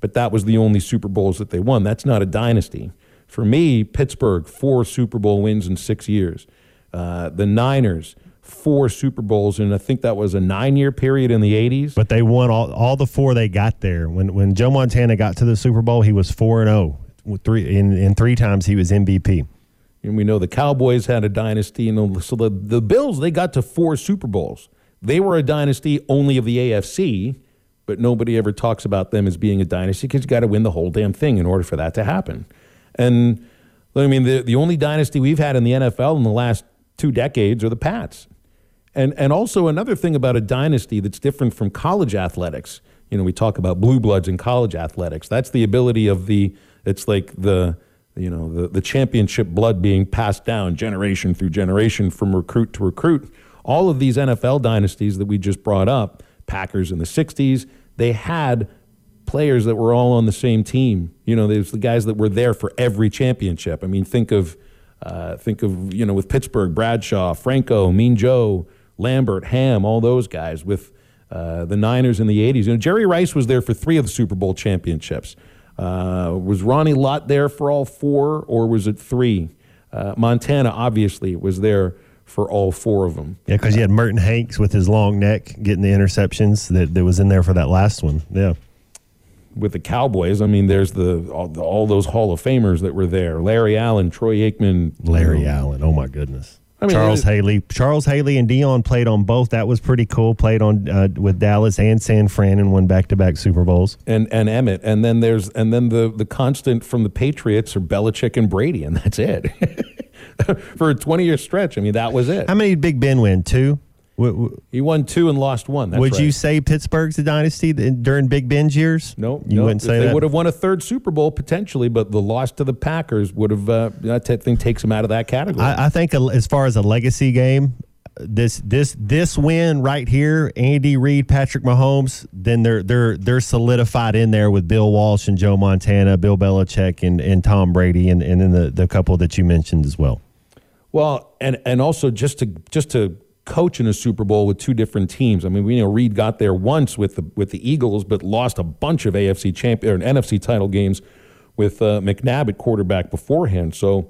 but that was the only Super Bowls that they won. That's not a dynasty. For me, Pittsburgh, four Super Bowl wins in six years. Uh, the Niners, four Super Bowls, and I think that was a nine-year period in the eighties. But they won all all the four they got there. When when Joe Montana got to the Super Bowl, he was four and oh. Three and, and three times he was M V P. And we know the Cowboys had a dynasty, and so the the Bills, they got to four Super Bowls. They were a dynasty only of the A F C, but nobody ever talks about them as being a dynasty because you got to win the whole damn thing in order for that to happen. And I mean, the the only dynasty we've had in the N F L in the last two decades are the Pats. And and also another thing about a dynasty that's different from college athletics. You know, we talk about blue bloods in college athletics. That's the ability of the, it's like the, you know, the, the championship blood being passed down generation through generation from recruit to recruit. All of these N F L dynasties that we just brought up, Packers in the sixties, they had players that were all on the same team. You know, there's the guys that were there for every championship. I mean, think of, uh, think of, you know, with Pittsburgh, Bradshaw, Franco, Mean Joe, Lambert, Ham, all those guys. With uh, the Niners in the eighties. You know, Jerry Rice was there for three of the Super Bowl championships. Uh, was Ronnie Lott there for all four, or was it three? Uh, Montana, obviously, was there for all four of them. Yeah, because you had Merton Hanks with his long neck getting the interceptions that, that was in there for that last one. Yeah. With the Cowboys, I mean, there's the all, the all those Hall of Famers that were there. Larry Allen, Troy Aikman. Larry you know. Allen, oh my goodness. I mean, Charles it, Haley. Charles Haley and Dion played on both. That was pretty cool. Played on uh, with Dallas and San Fran and won back-to-back Super Bowls. And and Emmett. And then there's and then the, the constant from the Patriots are Belichick and Brady, and that's it. For a twenty-year stretch, I mean, that was it. How many did Big Ben win? Two? He won two and lost one. That's would right. you say Pittsburgh's the dynasty during Big Ben's years? No, you no. wouldn't say they that. would have won a third Super Bowl potentially, but the loss to the Packers would have. Uh, that thing takes him out of that category. I, I think as far as a legacy game, this this this win right here, Andy Reid, Patrick Mahomes, then they're they're they're solidified in there with Bill Walsh and Joe Montana, Bill Belichick, and, and Tom Brady, and, and then the, the couple that you mentioned as well. Well, and and also just to just to. coach in a Super Bowl with two different teams. I mean, we you know Reid got there once with the with the Eagles, but lost a bunch of A F C champion or N F C title games with uh, McNabb at quarterback beforehand. So,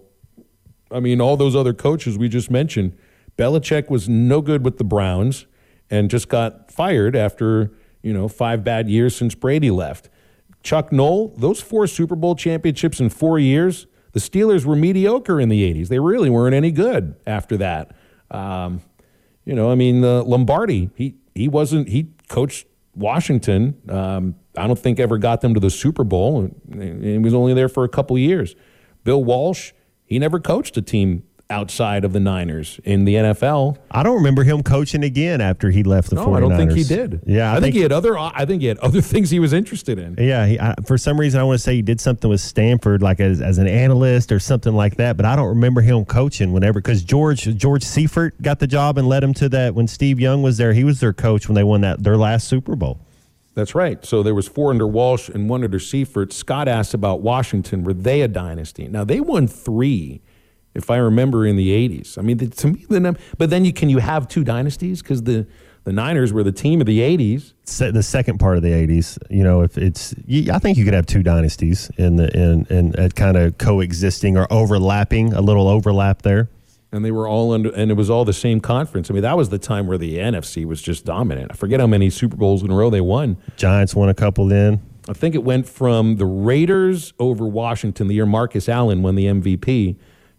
I mean, all those other coaches we just mentioned, Belichick was no good with the Browns and just got fired after you know five bad years since Brady left. Chuck Noll, those four Super Bowl championships in four years, the Steelers were mediocre in the eighties. They really weren't any good after that. Um, You know, I mean, uh, Lombardi, he he wasn't, he coached Washington. Um, I don't think ever got them to the Super Bowl. And he was only there for a couple years. Bill Walsh, he never coached a team outside of the Niners in the N F L. I don't remember him coaching again after he left the no, 49ers. I don't think he did. Yeah, I, I think, think he had other. I think he had other things he was interested in. Yeah, he, I, for some reason I want to say he did something with Stanford, like as, as an analyst or something like that. But I don't remember him coaching whenever, because George George Seifert got the job and led him to that when Steve Young was there. He was their coach when they won that their last Super Bowl. That's right. So there was four under Walsh and one under Seifert. Scott asked about Washington. Were they a dynasty? Now they won three. If I remember, in the eighties. I mean, the, to me, the but then you can you have two dynasties because the, the Niners were the team of the eighties. The second part of the eighties, you know, if it's, I think you could have two dynasties in the in in at kind of coexisting or overlapping, a little overlap there. And they were all under, and it was all the same conference. I mean, that was the time where the N F C was just dominant. I forget how many Super Bowls in a row they won. Giants won a couple then. I think it went from the Raiders over Washington the year Marcus Allen won the M V P.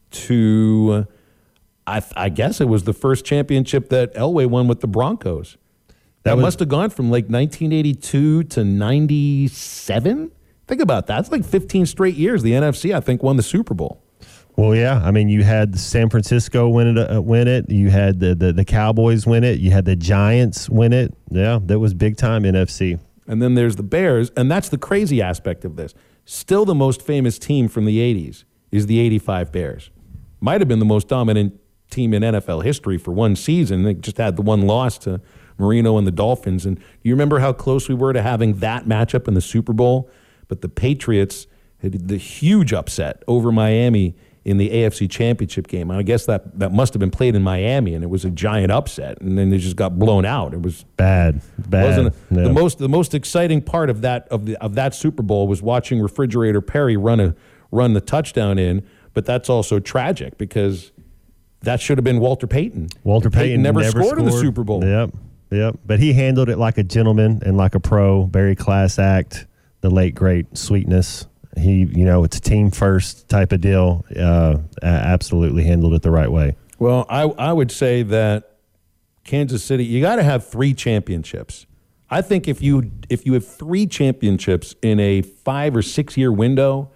To, I, I guess it was the first championship that Elway won with the Broncos. That, that was, must have gone from like nineteen eighty-two to ninety-seven. Think about that. It's like fifteen straight years. The N F C, I think, won the Super Bowl. Well, yeah. I mean, you had San Francisco win it. Uh, win it. You had the, the the Cowboys win it. You had the Giants win it. Yeah, that was big time N F C. And then there's the Bears, and that's the crazy aspect of this. Still, the most famous team from the eighties is the eighty-five Bears. Might have been the most dominant team in N F L history for one season. They just had the one loss to Marino and the Dolphins. And do you remember how close we were to having that matchup in the Super Bowl? But the Patriots had the huge upset over Miami in the A F C Championship game. I guess that, that must have been played in Miami, and it was a giant upset, and then they just got blown out. It was bad, bad. Wasn't no. the most the most exciting part of that of the of that Super Bowl was watching Refrigerator Perry run a run the touchdown in, but that's also tragic because that should have been Walter Payton. Walter Payton, Payton never, never scored, scored in the Super Bowl. Yep, yep. But he handled it like a gentleman and like a pro. Very class act. The late great Sweetness. He, you know, it's a team first type of deal. Uh, absolutely handled it the right way. Well, I I would say that Kansas City, you got to have three championships. I think if you if you have three championships in a five or six year window,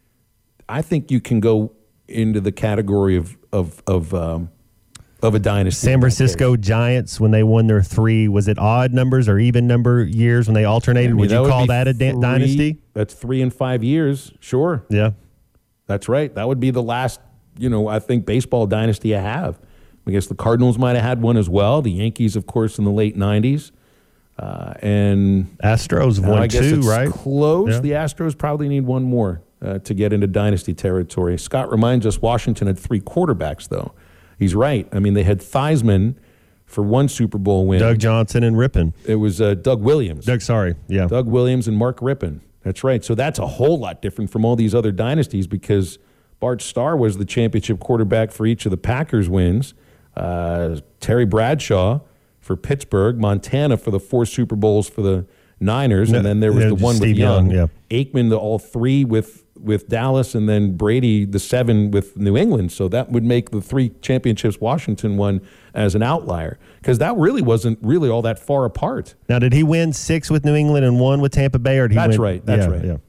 I think you can go into the category of of of um, of a dynasty. San Francisco Giants, when they won their three, was it odd numbers or even number years when they alternated? I mean, would you would call that a da- three, dynasty? That's three and five years, sure. Yeah. That's right. That would be the last, you know, I think baseball dynasty I have. I guess the Cardinals might have had one as well. The Yankees, of course, in the late nineties. Uh, and Astros uh, won I guess two, it's right? Close. Yeah. The Astros probably need one more uh, to get into dynasty territory. Scott reminds us Washington had three quarterbacks, though. He's right. I mean, they had Theismann for one Super Bowl win. Doug Johnson and Rippon. It was uh, Doug Williams. Doug, sorry. Yeah. Doug Williams and Mark Rippon. That's right. So that's a whole lot different from all these other dynasties because Bart Starr was the championship quarterback for each of the Packers wins. Uh, Terry Bradshaw for Pittsburgh. Montana for the four Super Bowls for the Niners. No, and then there was yeah, the one with Steve Young. Young, yeah. Aikman, the all three with with Dallas, and then Brady, the seven with New England. So that would make the three championships Washington won as an outlier because that really wasn't really all that far apart. Now, did he win six with New England and one with Tampa Bay? Or did he That's win? right. That's yeah, right. Yeah.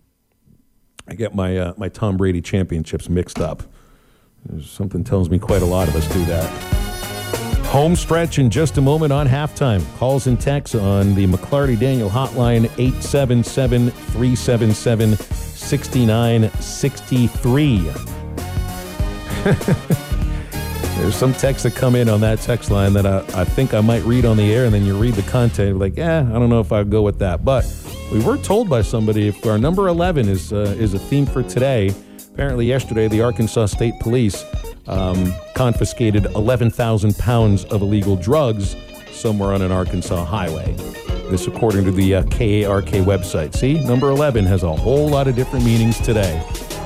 I get my uh, my Tom Brady championships mixed up. Something tells me quite a lot of us do that. Home stretch in just a moment on halftime. Calls and texts on the McClarty Daniel hotline, eight seven seven, three seven seven, six nine six three. There's some texts that come in on that text line that I, I think I might read on the air, and then you read the content, like, eh, I don't know if I'd go with that. But we were told by somebody if our number eleven is uh, is a theme for today. Apparently yesterday, the Arkansas State Police um, confiscated eleven thousand pounds of illegal drugs somewhere on an Arkansas highway. This according to the uh, K A R K website. See, number eleven has a whole lot of different meanings today.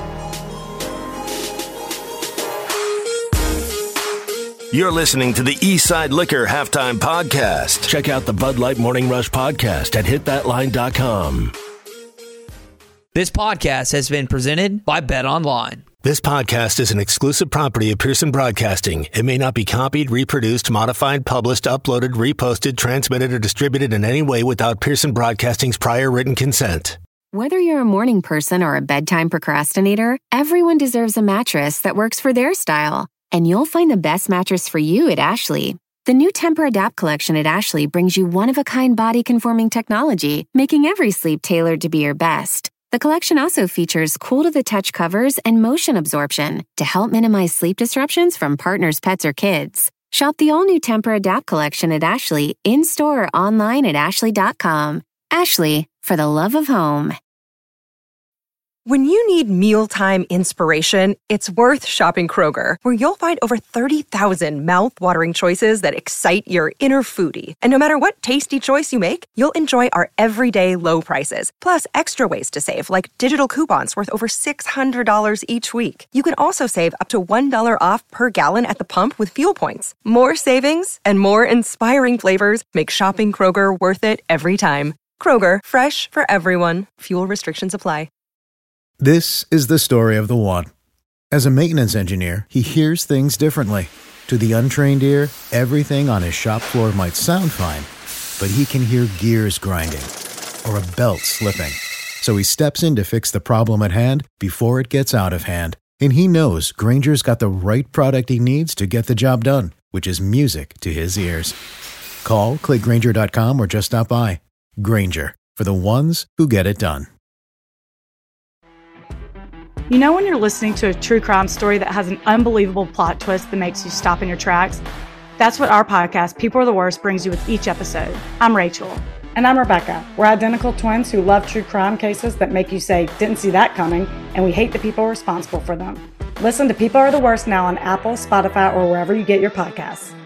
You're listening to the Eastside Liquor Halftime Podcast. Check out the Bud Light Morning Rush Podcast at hit that line dot com. This podcast has been presented by BetOnline. This podcast is an exclusive property of Pearson Broadcasting. It may not be copied, reproduced, modified, published, uploaded, reposted, transmitted, or distributed in any way without Pearson Broadcasting's prior written consent. Whether you're a morning person or a bedtime procrastinator, everyone deserves a mattress that works for their style. And you'll find the best mattress for you at Ashley. The new Tempur-Adapt collection at Ashley brings you one-of-a-kind body-conforming technology, making every sleep tailored to be your best. The collection also features cool-to-the-touch covers and motion absorption to help minimize sleep disruptions from partners, pets, or kids. Shop the all-new Tempur-Adapt collection at Ashley, in-store or online at ashley dot com. Ashley, for the love of home. When you need mealtime inspiration, it's worth shopping Kroger, where you'll find over thirty thousand mouth-watering choices that excite your inner foodie. And no matter what tasty choice you make, you'll enjoy our everyday low prices, plus extra ways to save, like digital coupons worth over six hundred dollars each week. You can also save up to one dollar off per gallon at the pump with fuel points. More savings and more inspiring flavors make shopping Kroger worth it every time. Kroger, fresh for everyone. Fuel restrictions apply. This is the story of the one. As a maintenance engineer, he hears things differently. To the untrained ear, everything on his shop floor might sound fine, but he can hear gears grinding or a belt slipping. So he steps in to fix the problem at hand before it gets out of hand. And he knows Grainger's got the right product he needs to get the job done, which is music to his ears. Call, click Grainger dot com, or just stop by. Grainger, for the ones who get it done. You know when you're listening to a true crime story that has an unbelievable plot twist that makes you stop in your tracks? That's what our podcast, People Are the Worst, brings you with each episode. I'm Rachel. And I'm Rebecca. We're identical twins who love true crime cases that make you say, didn't see that coming, and we hate the people responsible for them. Listen to People Are the Worst now on Apple, Spotify, or wherever you get your podcasts.